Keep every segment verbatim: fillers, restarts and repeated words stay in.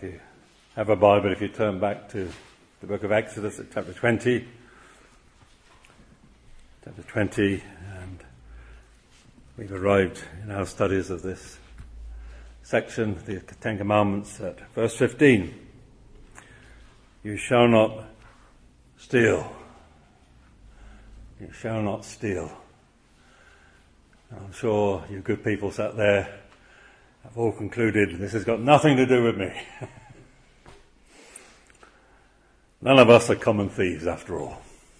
if you have a Bible, if you turn back to the book of Exodus at chapter twenty. Chapter twenty, and we've arrived in our studies of this section, the Ten Commandments, at verse fifteen. You shall not steal. You shall not steal. I'm sure you good people sat there have all concluded this has got nothing to do with me. None of us are common thieves after all.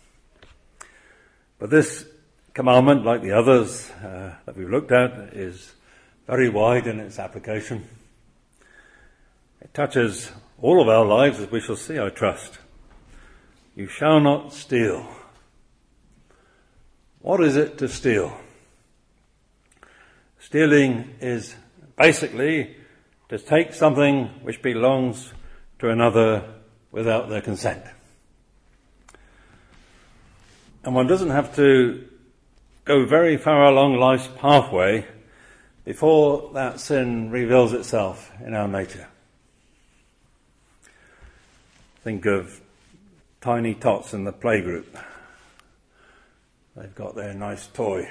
But this commandment, like the others uh, that we've looked at, is very wide in its application. It touches all of our lives, as we shall see, I trust. You shall not steal. What is it to steal? Stealing is basically to take something which belongs to another without their consent. And one doesn't have to go very far along life's pathway before that sin reveals itself in our nature. Think of tiny tots in the playgroup. They've got their nice toy.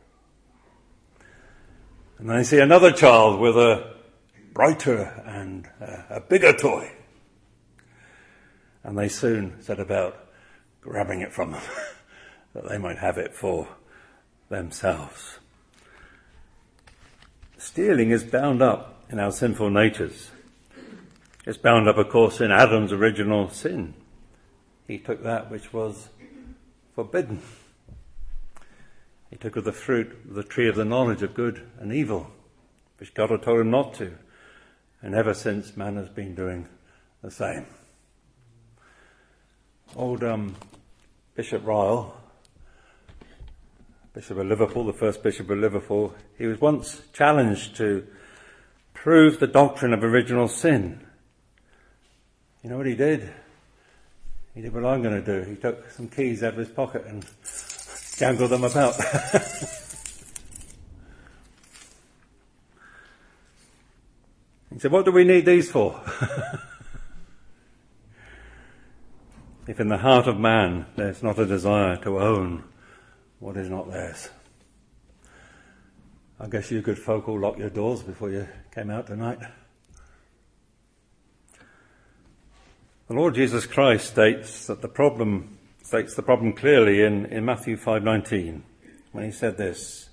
And they see another child with a brighter and uh, a bigger toy. And they soon set about grabbing it from them, that they might have it for themselves. Stealing is bound up in our sinful natures. It's bound up, of course, in Adam's original sin. He took that which was forbidden. He took of the fruit of the tree of the knowledge of good and evil, which God had told him not to. And ever since, man has been doing the same. Old um, Bishop Ryle, Bishop of Liverpool, the first Bishop of Liverpool, he was once challenged to prove the doctrine of original sin. You know what he did? He did what I'm going to do. He took some keys out of his pocket and jangled them about. He said, what do we need these for? If in the heart of man there's not a desire to own what is not theirs. I guess you good folk all locked your doors before you came out tonight. The Lord Jesus Christ states that the problem states the problem clearly in, in Matthew five nineteen, when he said this.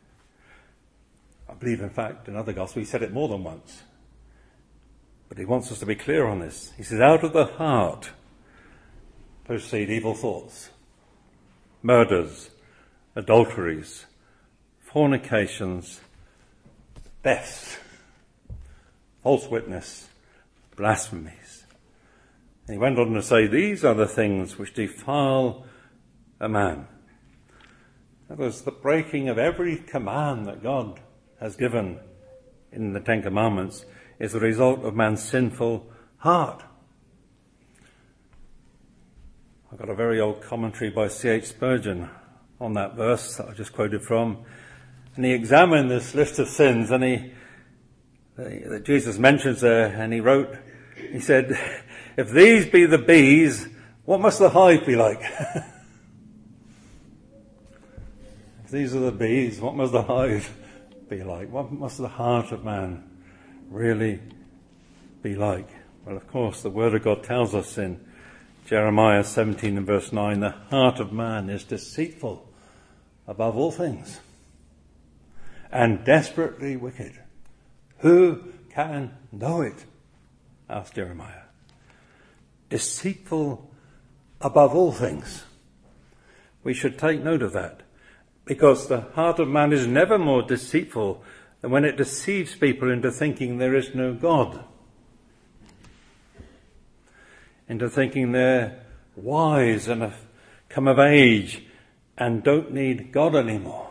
I believe, in fact, in other Gospels he said it more than once. But he wants us to be clear on this. He says, out of the heart proceed evil thoughts, murders, adulteries, fornications, thefts, false witness, blasphemies. And he went on to say, these are the things which defile a man. That was the breaking of every command that God has given in the Ten Commandments is the result of man's sinful heart. I've got a very old commentary by C H Spurgeon on that verse that I just quoted from. And he examined this list of sins and he, that Jesus mentions there, and he wrote, he said, if these be the bees, what must the hive be like? If these are the bees, what must the hive be like? What must the heart of man really be like? Well, of course, the Word of God tells us in Jeremiah seventeen and verse nine, the heart of man is deceitful above all things and desperately wicked. Who can know it? Asked Jeremiah. Deceitful above all things. We should take note of that, because the heart of man is never more deceitful than when it deceives people into thinking there is no God, into thinking they're wise and have come of age and don't need God anymore,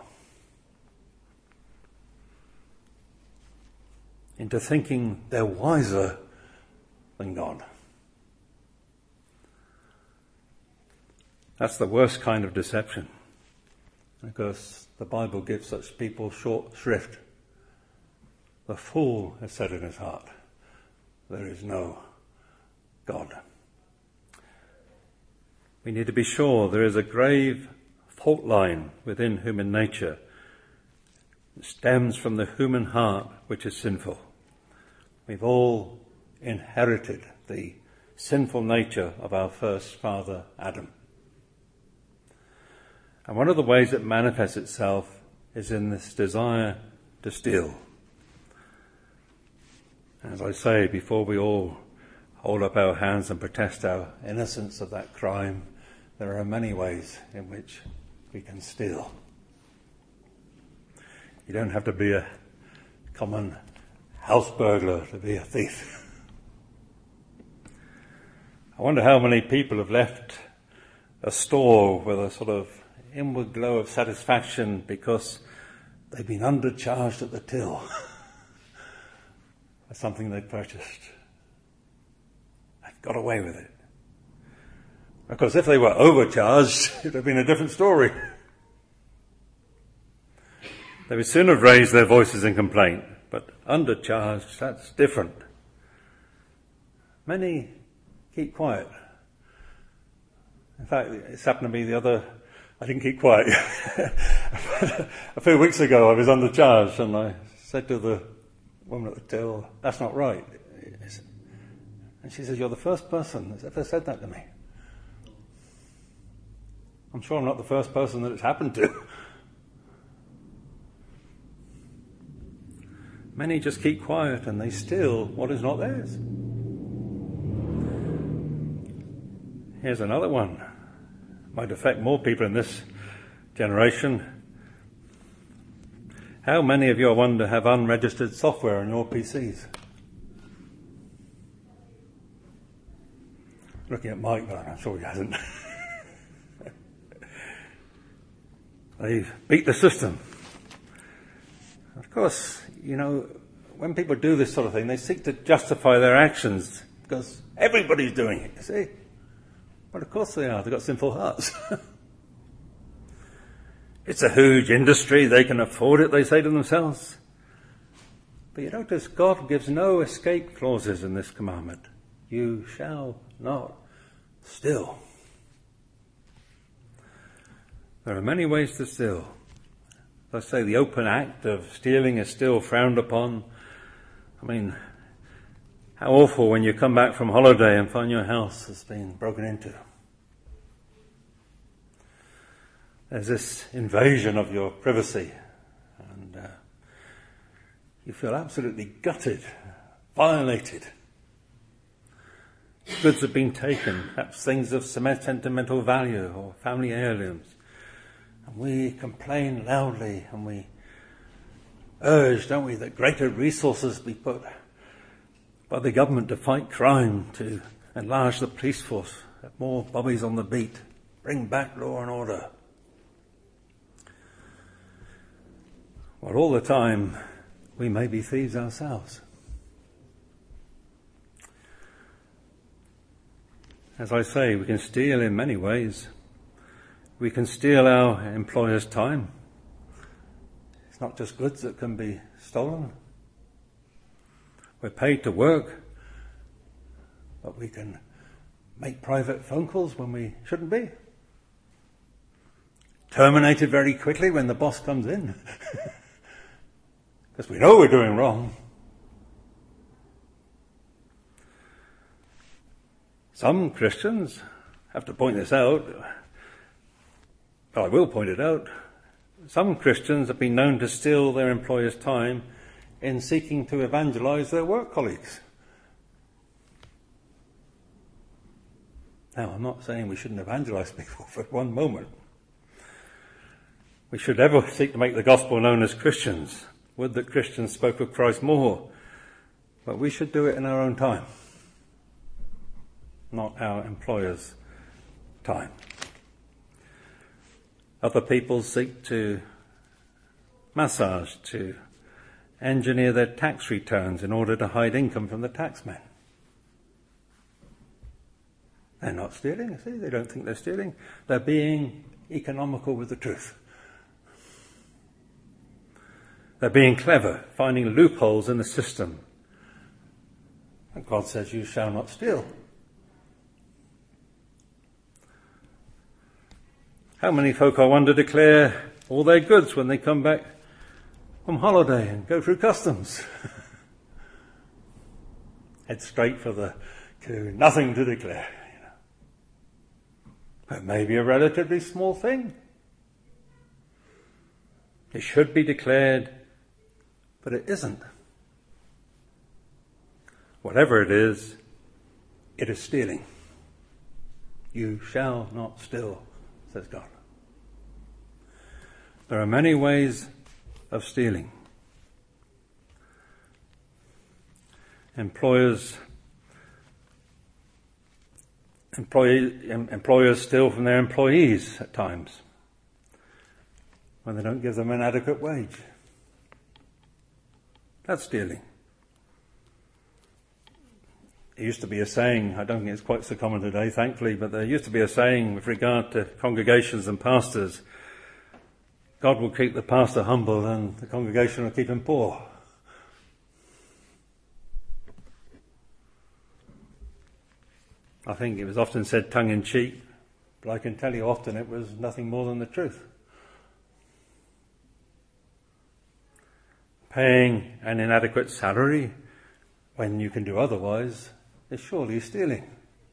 into thinking they're wiser than God. That's the worst kind of deception, because the Bible gives such people short shrift. The fool has said in his heart, there is no God. We need to be sure there is a grave fault line within human nature that stems from the human heart which is sinful. We've all inherited the sinful nature of our first father, Adam. And one of the ways it manifests itself is in this desire to steal. As I say, before we all hold up our hands and protest our innocence of that crime, there are many ways in which we can steal. You don't have to be a common house burglar to be a thief. I wonder how many people have left a store with a sort of inward glow of satisfaction because they've been undercharged at the till for something they purchased. They've got away with it. Of course, if they were overcharged, it would have been a different story. They would soon have raised their voices in complaint, but undercharged, that's different. Many keep quiet. In fact, it's happened to me the other, I didn't keep quiet. A few weeks ago I was undercharged and I said to the woman at the till, that's not right. And she says, you're the first person that's ever said that to me. I'm sure I'm not the first person that it's happened to. Many just keep quiet and they steal what is not theirs. Here's another one. Might affect more people in this generation. How many of you, I wonder, have unregistered software on your P Cs? Looking at Mike, but I'm sure he hasn't. They beat the system. Of course, you know, when people do this sort of thing, they seek to justify their actions because everybody's doing it, you see. Well, of course they are. They've got sinful hearts. It's a huge industry. They can afford it, they say to themselves. But you notice God gives no escape clauses in this commandment. You shall not steal. There are many ways to steal. Let's say the open act of stealing is still frowned upon. I mean, how awful when you come back from holiday and find your house has been broken into. There's this invasion of your privacy and uh, you feel absolutely gutted, violated. Goods have been taken, perhaps things of sentimental value or family heirlooms. And we complain loudly and we urge, don't we, that greater resources be put by the government to fight crime, to enlarge the police force, have more bobbies on the beat, bring back law and order. Well, all the time, we may be thieves ourselves. As I say, we can steal in many ways. We can steal our employer's time. It's not just goods that can be stolen. We're paid to work, but we can make private phone calls when we shouldn't be. Terminated very quickly when the boss comes in. Because we know we're doing wrong. Some Christians have to point this out. But I will point it out. Some Christians have been known to steal their employer's time in seeking to evangelize their work colleagues. Now, I'm not saying we shouldn't evangelize people for one moment. We should ever seek to make the gospel known as Christians. Would that Christians spoke of Christ more. But we should do it in our own time, not our employer's time. Other people seek to massage, to engineer their tax returns in order to hide income from the taxman. They're not stealing, you see. They don't think they're stealing. They're being economical with the truth. They're being clever, finding loopholes in the system And God says, you shall not steal. How many folk, I wonder, declare all their goods when they come back from holiday and go through customs? Head straight for the queue, nothing to declare. You know. But maybe a relatively small thing. It should be declared, but it isn't. Whatever it is, it is stealing. You shall not steal, says God. There are many ways of stealing. Employers, employee, employers steal from their employees at times when they don't give them an adequate wage. That's stealing. There used to be a saying, I don't think it's quite so common today, thankfully, but there used to be a saying with regard to congregations and pastors: God will keep the pastor humble and the congregation will keep him poor. I think it was often said tongue-in-cheek, but I can tell you often it was nothing more than the truth. Paying an inadequate salary when you can do otherwise is surely stealing.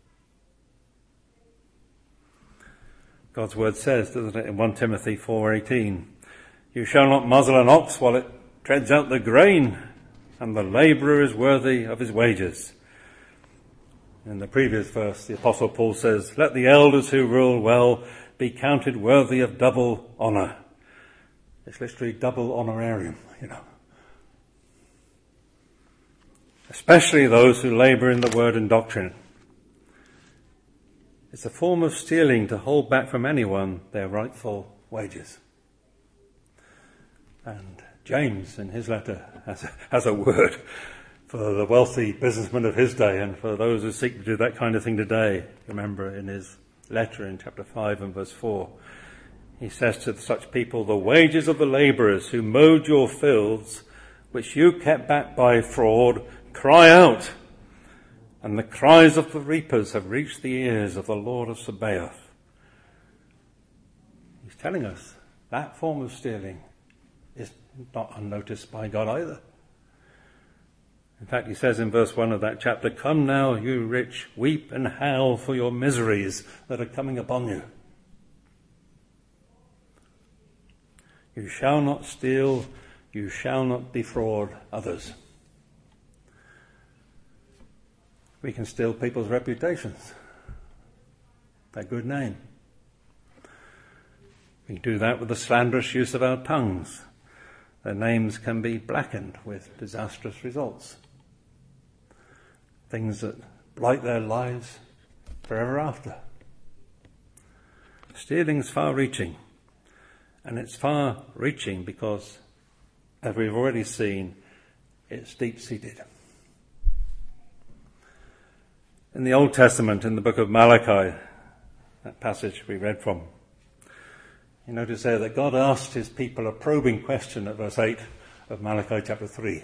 God's word says, doesn't it, in First Timothy four eighteen, you shall not muzzle an ox while it treads out the grain, and the labourer is worthy of his wages. In the previous verse, the Apostle Paul says, let the elders who rule well be counted worthy of double honour. It's literally double honorarium, you know. Especially those who labour in the word and doctrine. It's a form of stealing to hold back from anyone their rightful wages. And James, in his letter, has a, has a word for the wealthy businessmen of his day and for those who seek to do that kind of thing today. Remember in his letter in chapter five and verse four, he says to such people, the wages of the labourers who mowed your fields, which you kept back by fraud, cry out, and the cries of the reapers have reached the ears of the Lord of Sabaoth. He's telling us that form of stealing is not unnoticed by God either. In fact, he says in verse one of that chapter, come now, you rich, weep and howl for your miseries that are coming upon you. You shall not steal, you shall not defraud others. We can steal people's reputations, their good name. We do that with the slanderous use of our tongues. Their names can be blackened with disastrous results. Things that blight their lives forever after. Stealing's far-reaching, and it's far-reaching because, as we've already seen, it's deep-seated. In the Old Testament, in the book of Malachi, that passage we read from, you notice there that God asked his people a probing question at verse eight of Malachi chapter three.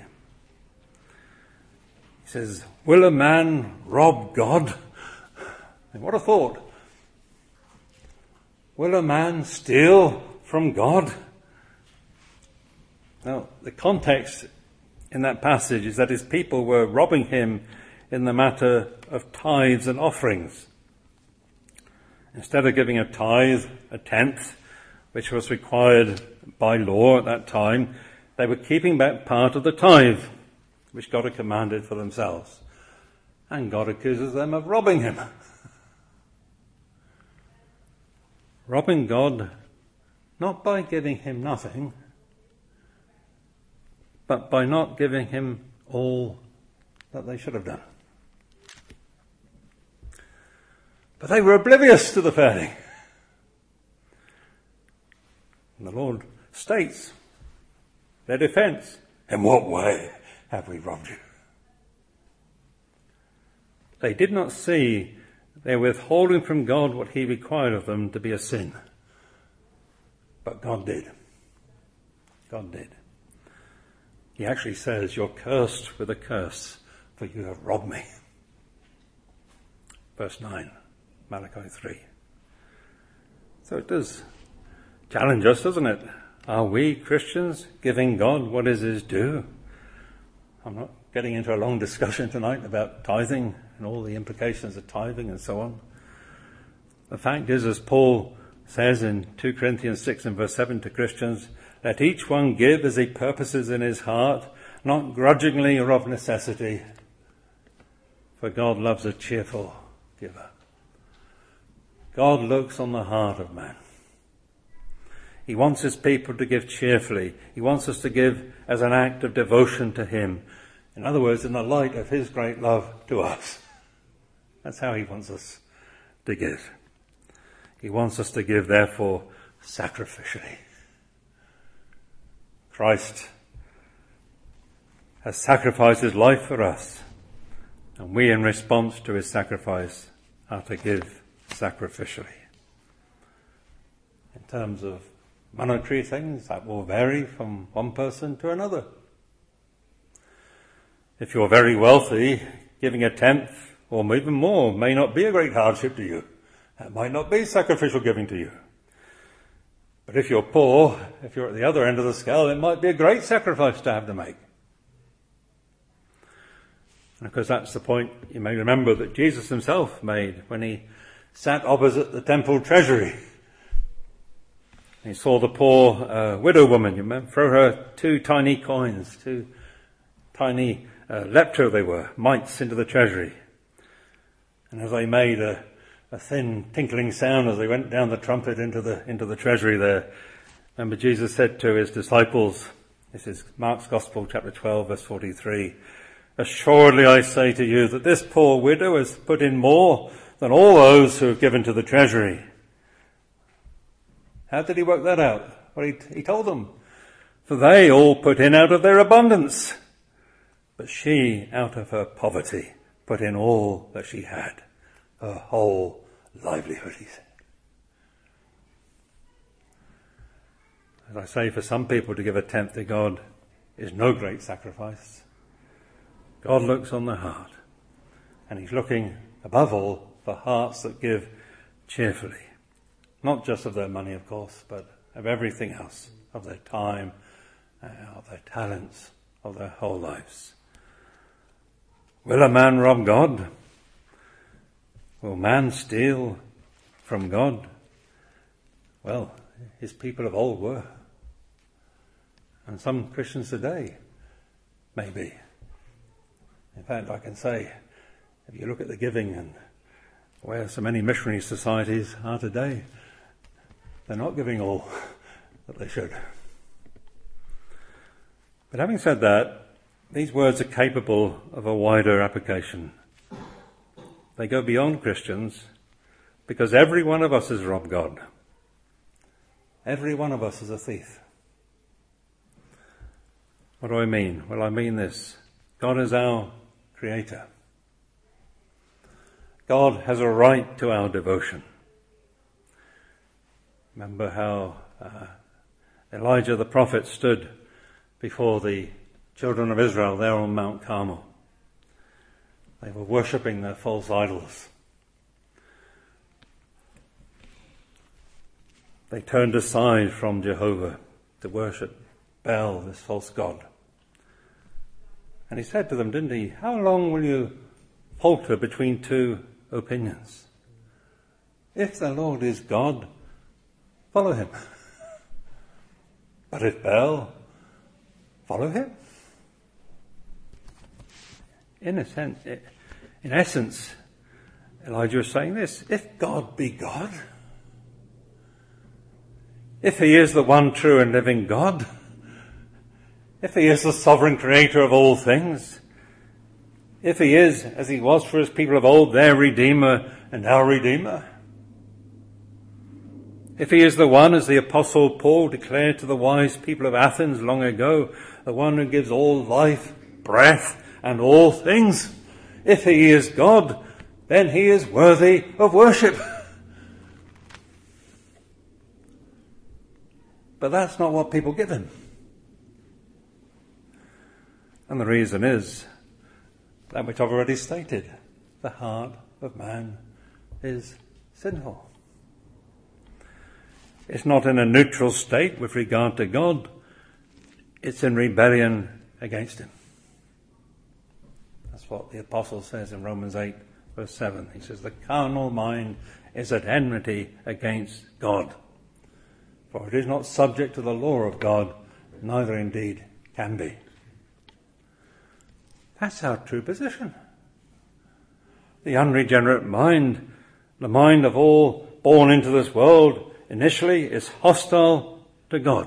He says, will a man rob God? And what a thought. Will a man steal from God? Now, the context in that passage is that his people were robbing him in the matter of tithes and offerings. Instead of giving a tithe, a tenth, which was required by law at that time, they were keeping back part of the tithe, which God had commanded for themselves. And God accuses them of robbing him. Robbing God, not by giving him nothing, but by not giving him all that they should have done. But they were oblivious to the fairness. And the Lord states their defense. In what way have we robbed you? They did not see they were withholding from God what he required of them to be a sin. But God did. God did. He actually says, you're cursed with a curse for you have robbed me. Verse nine, Malachi three. So it does challenge us, doesn't it? Are we Christians giving God what is his due? I'm not getting into a long discussion tonight about tithing and all the implications of tithing and so on. The fact is, as Paul says in two Corinthians six and verse seven to Christians, let each one give as he purposes in his heart, not grudgingly or of necessity, for God loves a cheerful giver. God looks on the heart of man. He wants his people to give cheerfully. He wants us to give as an act of devotion to him. In other words, in the light of his great love to us. That's how he wants us to give. He wants us to give, therefore, sacrificially. Christ has sacrificed his life for us, and we, in response to his sacrifice, are to give sacrificially. In terms of monetary things, that will vary from one person to another. If you're very wealthy, giving a tenth or even more may not be a great hardship to you. That might not be sacrificial giving to you. But if you're poor, if you're at the other end of the scale, it might be a great sacrifice to have to make. And of course, that's the point you may remember that Jesus himself made when he sat opposite the temple treasury. He saw the poor uh, widow woman, you remember, throw her two tiny coins, two tiny uh, lepta they were, mites into the treasury. And as they made a, a thin tinkling sound as they went down the trumpet into the into the treasury there, remember Jesus said to his disciples, this is Mark's Gospel, chapter twelve, verse forty-three, assuredly I say to you that this poor widow has put in more than all those who have given to the treasury. How did he work that out? Well, he, he told them, for they all put in out of their abundance, but she, out of her poverty, put in all that she had, her whole livelihood, he said. As I say, for some people to give a tenth to God is no great sacrifice. God looks on the heart, and he's looking above all for hearts that give cheerfully. Not just of their money, of course, but of everything else, of their time, uh, of their talents, of their whole lives. Will a man rob God? Will man steal from God? Well, his people of old were. And some Christians today may be. In fact, I can say, if you look at the giving and where so many missionary societies are today, they're not giving all that they should. But having said that, these words are capable of a wider application. They go beyond Christians because every one of us has robbed God. Every one of us is a thief. What do I mean? Well, I mean this. God is our creator. God has a right to our devotion. Remember how uh, Elijah the prophet stood before the children of Israel there on Mount Carmel. They were worshipping their false idols. They turned aside from Jehovah to worship Baal, this false god. And he said to them, didn't he, how long will you falter between two opinions? If the Lord is God, follow him. But if Baal, follow him. In a sense, in essence, Elijah is saying this, if God be God, if he is the one true and living God, if he is the sovereign creator of all things, if he is, as he was for his people of old, their Redeemer and our Redeemer, if he is the one, as the Apostle Paul declared to the wise people of Athens long ago, the one who gives all life, breath, and all things, if he is God, then he is worthy of worship. But that's not what people give him. And the reason is, that which I've already stated. The heart of man is sinful. It's not in a neutral state with regard to God. It's in rebellion against him. That's what the apostle says in Romans eight, verse seven. He says, the carnal mind is at enmity against God. For it is not subject to the law of God, neither indeed can be. That's our true position. The unregenerate mind, the mind of all born into this world, initially is hostile to God.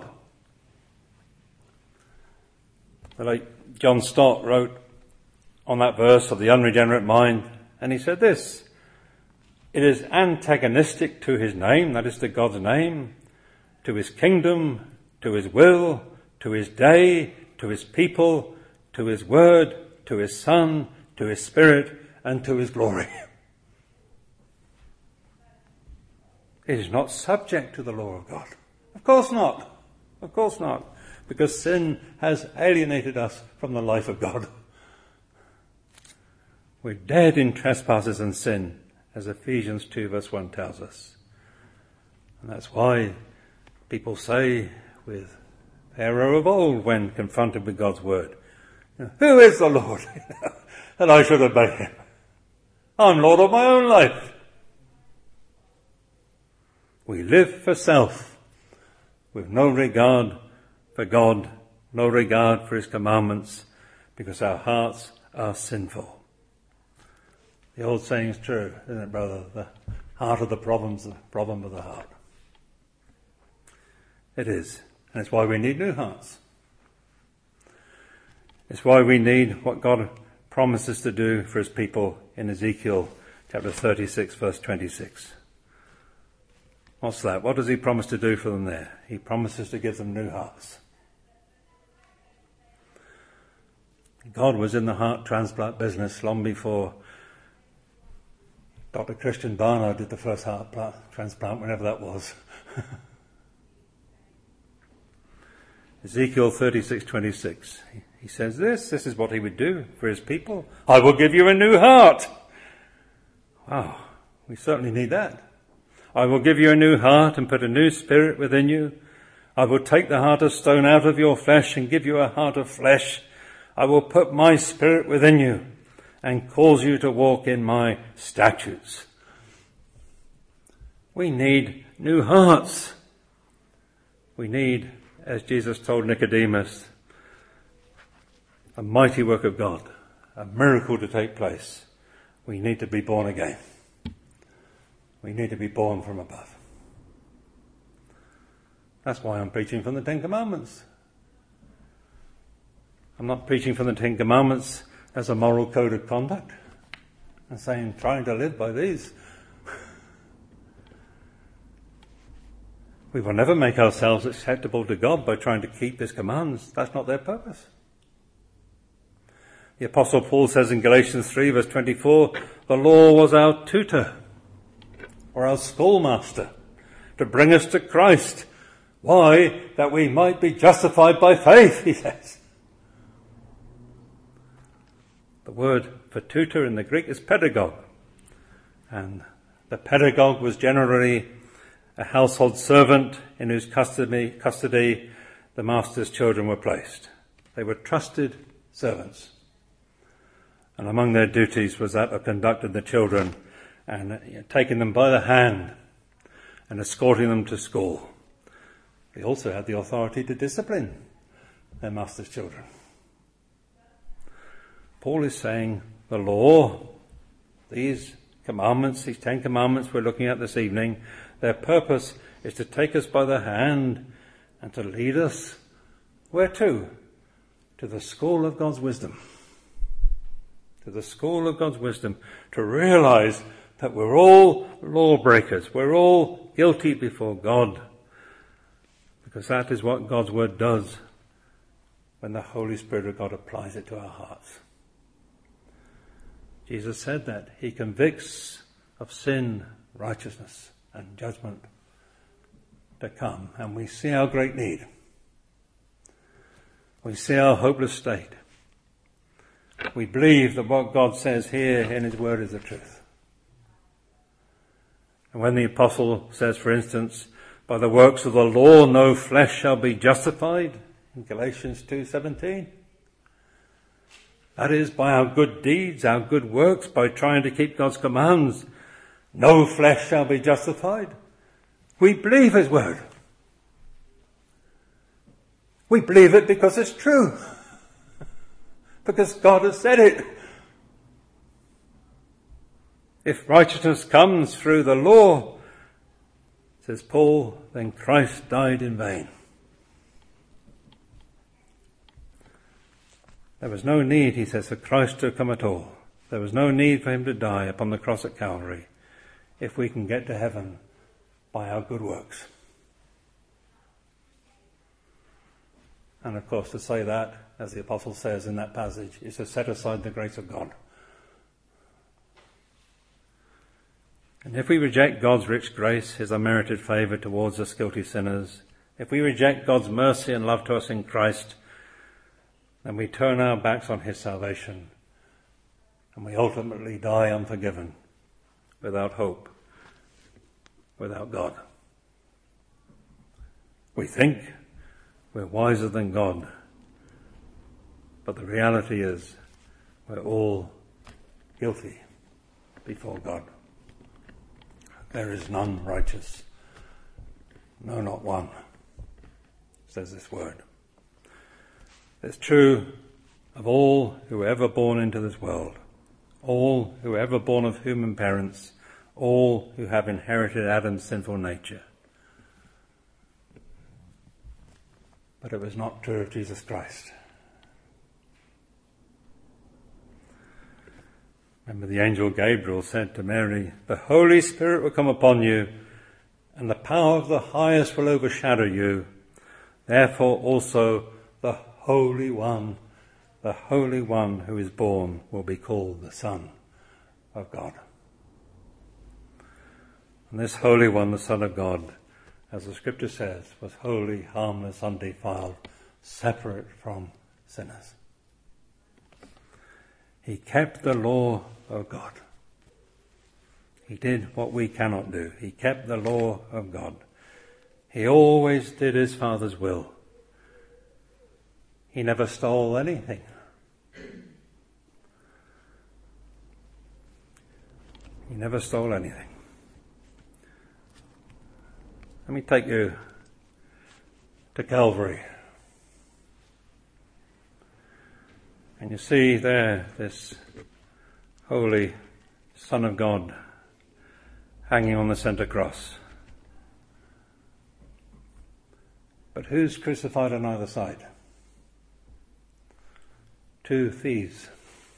The late John Stott wrote on that verse of the unregenerate mind, and he said this: it is antagonistic to his name, that is to God's name, to his kingdom, to his will, to his day, to his people, to his word, to his Son, to his Spirit, and to his glory. It is not subject to the law of God. Of course not. Of course not. Because sin has alienated us from the life of God. We're dead in trespasses and sin, as Ephesians two verse one tells us. And that's why people say with Pharaoh of old when confronted with God's word, who is the Lord that I should obey him? I'm Lord of my own life. We live for self, with no regard for God, no regard for his commandments, because our hearts are sinful. The old saying is true, isn't it, brother? The heart of the problem is the problem of the heart. It is, and it's why we need new hearts. It's why we need what God promises to do for his people in Ezekiel chapter thirty-six, verse twenty-six. What's that? What does he promise to do for them there? He promises to give them new hearts. God was in the heart transplant business long before Doctor Christian Barnard did the first heart transplant, whenever that was. Ezekiel thirty-six twenty-six. He says this, this is what he would do for his people. I will give you a new heart. Wow, we certainly need that. I will give you a new heart and put a new spirit within you. I will take the heart of stone out of your flesh and give you a heart of flesh. I will put my spirit within you and cause you to walk in my statutes. We need new hearts. We need, as Jesus told Nicodemus, a mighty work of God, a miracle to take place. We need to be born again. We need to be born from above. That's why I'm preaching from the Ten Commandments. I'm not preaching from the Ten Commandments as a moral code of conduct and saying, trying to live by these. We will never make ourselves acceptable to God by trying to keep his commands. That's not their purpose. The Apostle Paul says in Galatians three verse twenty-four, the law was our tutor or our schoolmaster to bring us to Christ. Why? That we might be justified by faith, he says. The word for tutor in the Greek is pedagogue. And the pedagogue was generally a household servant in whose custody, custody the master's children were placed. They were trusted servants. And among their duties was that of conducting the children and you know, taking them by the hand and escorting them to school. They also had the authority to discipline their master's children. Paul is saying the law, these commandments, these Ten Commandments we're looking at this evening, their purpose is to take us by the hand and to lead us, where to? To the school of God's wisdom. To the school of God's wisdom, to realize that we're all lawbreakers, we're all guilty before God, because that is what God's word does when the Holy Spirit of God applies it to our hearts. Jesus said that he convicts of sin, righteousness, and judgment to come, and we see our great need. We see our hopeless state. we believe that what God says here in his word is the truth. And when the apostle says, for instance, by the works of the law no flesh shall be justified, in Galatians two seventeen, that is, by our good deeds, our good works, by trying to keep God's commands, no flesh shall be justified. We believe his word. We believe it because it's true. Because God has said it. If righteousness comes through the law, says Paul, then Christ died in vain. There was no need, he says, for Christ to come at all. There was no need for him to die upon the cross at Calvary if we can get to heaven by our good works. And of course, to say that, as the apostle says in that passage, is to set aside the grace of God. And if we reject God's rich grace, his unmerited favour towards us guilty sinners, if we reject God's mercy and love to us in Christ, then we turn our backs on his salvation and we ultimately die unforgiven, without hope, without God. We think we're wiser than God, but the reality is we're all guilty before God. There is none righteous, no, not one, says this word. It's true of all who were ever born into this world, all who were ever born of human parents, all who have inherited Adam's sinful nature. But it was not true of Jesus Christ. Remember, the angel Gabriel said to Mary, "The Holy Spirit will come upon you, and the power of the highest will overshadow you. Therefore also the Holy One, the Holy One who is born will be called the Son of God." And this Holy One, the Son of God, as the scripture says, was holy, harmless, undefiled, separate from sinners. He kept the law of God. He did what we cannot do. He kept the law of God. He always did his Father's will. He never stole anything. He never stole anything. Let me take you to Calvary. And you see there this holy Son of God hanging on the centre cross. But who's crucified on either side? Two thieves.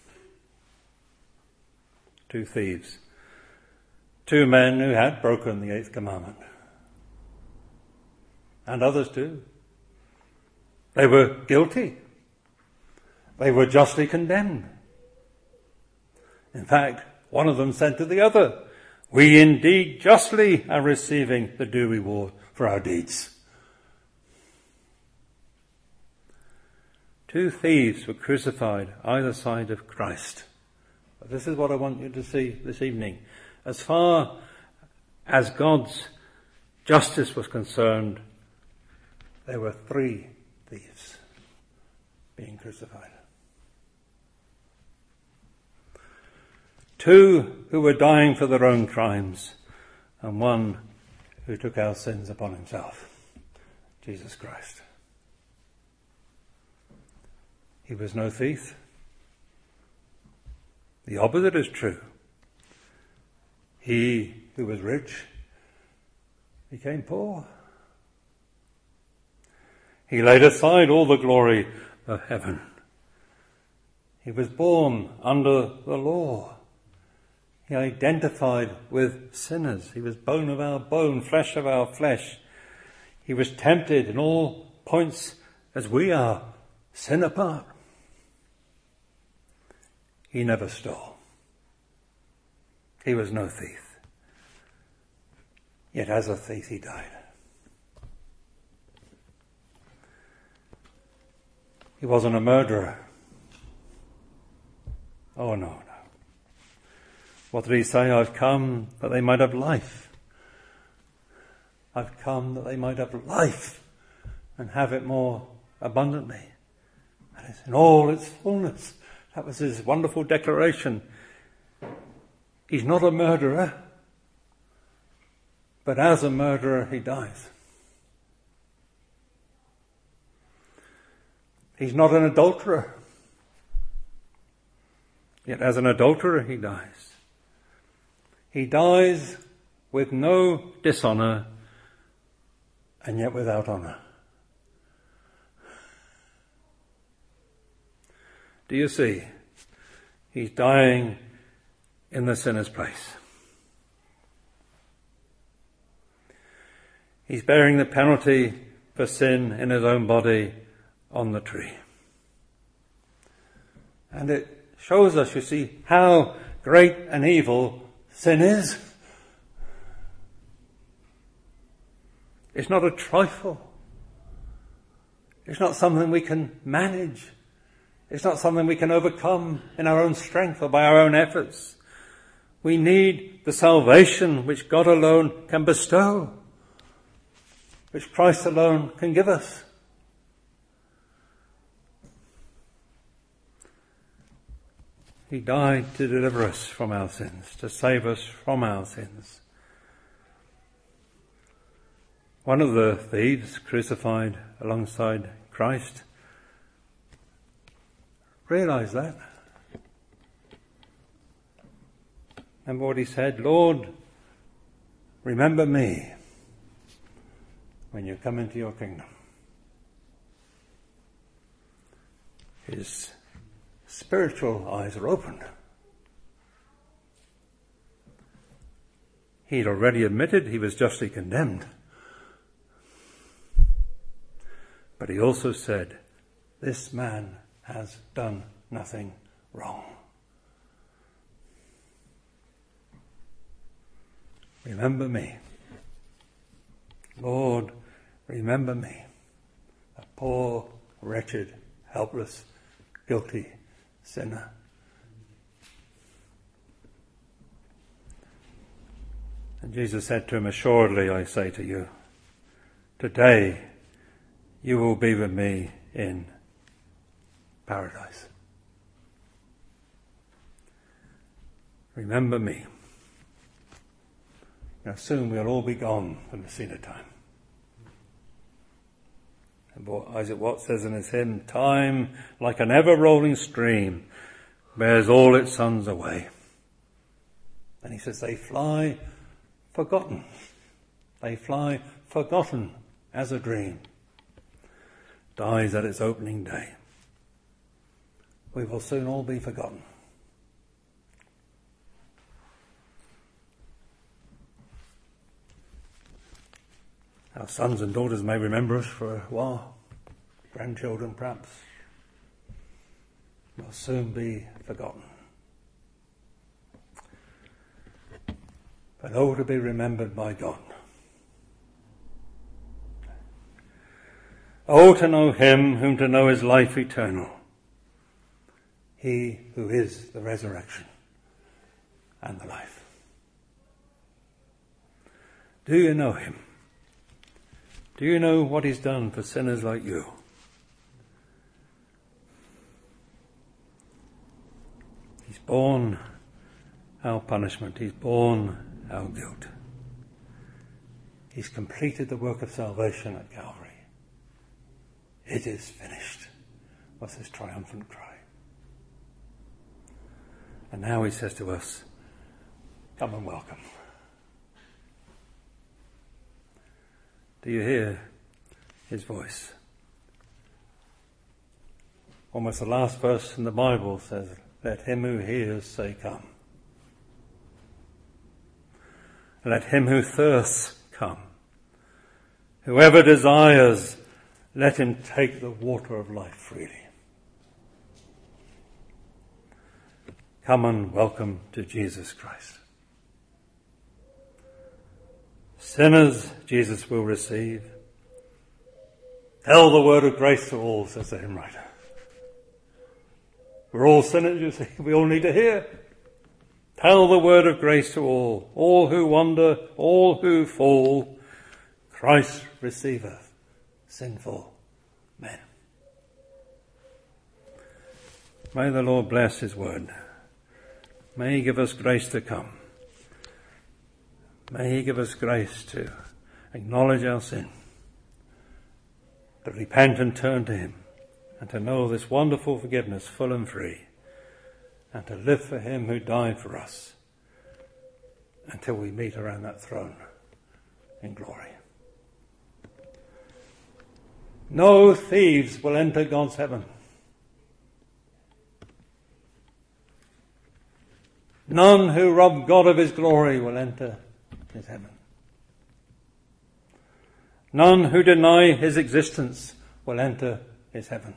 Two thieves. Two men who had broken the eighth commandment. And others too. They were guilty. They were justly condemned. In fact, one of them said to the other, "We indeed justly are receiving the due reward for our deeds." Two thieves were crucified either side of Christ. But this is what I want you to see this evening. As far as God's justice was concerned, there were three thieves being crucified. Two who were dying for their own crimes, and one who took our sins upon himself, Jesus Christ. He was no thief. The opposite is true. He who was rich became poor. He laid aside all the glory of heaven. He was born under the law. He identified with sinners. He was bone of our bone, flesh of our flesh. He was tempted in all points as we are, sin apart. He never stole. He was no thief. Yet as a thief he died. He wasn't a murderer. Oh, no, no. What did he say? I've come that they might have life. I've come that they might have life and have it more abundantly. And it's in all its fullness. That was his wonderful declaration. He's not a murderer, but as a murderer he dies. He's not an adulterer, yet as an adulterer he dies. He dies with no dishonour and yet without honour. Do you see? He's dying in the sinner's place. He's bearing the penalty for sin in his own body on the tree. And it shows us, you see, how great an evil sin is. It's not a trifle. It's not something we can manage. It's not something we can overcome in our own strength or by our own efforts. We need the salvation which God alone can bestow, which Christ alone can give us. He died to deliver us from our sins, to save us from our sins. One of the thieves crucified alongside Christ realized that. Remember what he said? Lord, remember me when you come into your kingdom. His spiritual eyes are opened. He'd already admitted he was justly condemned. But he also said, this man has done nothing wrong. Remember me. Lord, remember me, a poor, wretched, helpless, guilty sinner. And Jesus said to him, assuredly I say to you, today you will be with me in paradise. Remember me. Now soon we'll all be gone from the scene of time. And Isaac Watts says in his hymn, time, like an ever-rolling stream, bears all its sons away. And he says, they fly forgotten. They fly forgotten as a dream. Dies at its opening day. We will soon all be forgotten. Our sons and daughters may remember us for a while. Grandchildren perhaps. Will soon be forgotten. But oh, to be remembered by God. Oh, to know him whom to know is life eternal. He who is the resurrection and the life. Do you know him? Do you know what he's done for sinners like you? He's borne our punishment. He's borne our guilt. He's completed the work of salvation at Calvary. It is finished, was his triumphant cry. And now he says to us, come and welcome. Do you hear his voice? Almost the last verse in the Bible says, let him who hears say, come. Let him who thirsts come. Whoever desires, let him take the water of life freely. Come and welcome to Jesus Christ. Sinners, Jesus will receive. Tell the word of grace to all, says the hymn writer. We're all sinners, you see. We all need to hear. Tell the word of grace to all. All who wander, all who fall, Christ receiveth sinful men. May the Lord bless his word. May he give us grace to come. May he give us grace to acknowledge our sin, to repent and turn to him, and to know this wonderful forgiveness full and free, and to live for him who died for us until we meet around that throne in glory. No thieves will enter God's heaven. None who rob God of his glory will enter his heaven. None who deny his existence will enter his heaven.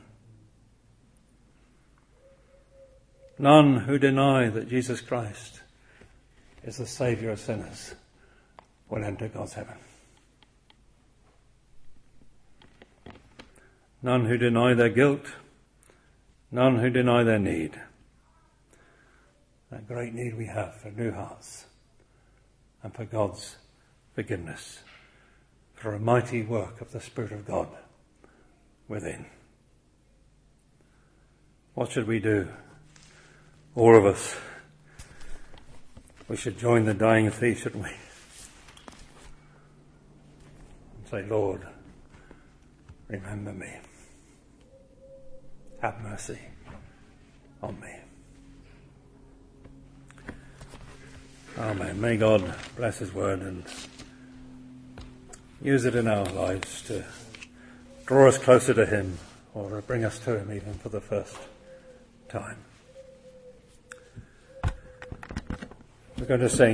None who deny that Jesus Christ is the Saviour of sinners will enter God's heaven. None who deny their guilt, none who deny their need. That great need we have for new hearts and for God's forgiveness, for a mighty work of the Spirit of God within. What should we do? All of us. We should join the dying thief, shouldn't we? And say, Lord, remember me. Have mercy on me. Amen. May God bless his word and use it in our lives to draw us closer to him, or bring us to him even for the first time. We're going to sing